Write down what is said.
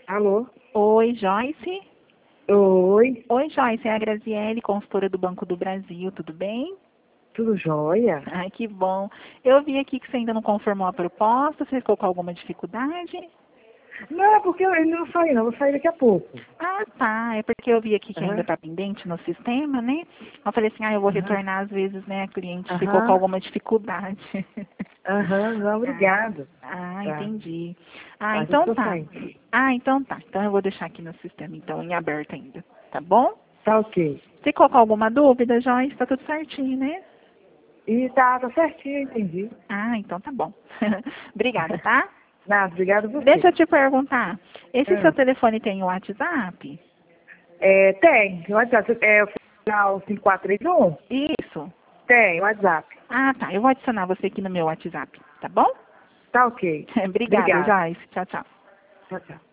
Alô? Oi, Joyce. Oi, Oi, Joyce, é a Graziele, consultora do Banco do Brasil, tudo bem? tudo jóia? Ai, que bom. Eu vi aqui que você ainda não conformou a proposta, você ficou com alguma dificuldade? Não, é porque eu ainda não saí, não. Vou sair daqui a pouco. Ah, tá. É porque eu vi aqui que ainda Aham, está pendente no sistema, né? Eu falei assim, eu vou aham, retornar, às vezes, né, a cliente ficou com aham, alguma dificuldade. aham, não, Ah, obrigado. Tá, entendi. tá, já Então estou tá. saindo. Então tá. Então eu vou deixar aqui no sistema, então, em aberto ainda. Tá bom? Tá ok. Ficou com alguma dúvida, Joyce? Tá tudo certinho, né? E tá certinho, entendi. Então tá bom. Obrigada, tá? Nada, obrigado a Deixa você. eu te perguntar. Esse seu Ah, telefone tem o WhatsApp? tem o WhatsApp, o final 5431? Isso. Tem, o WhatsApp. Tá. Eu vou adicionar você aqui no meu WhatsApp, tá bom? Tá ok. Obrigada, Obrigado. Joyce. Tchau, tchau. Tchau, tchau.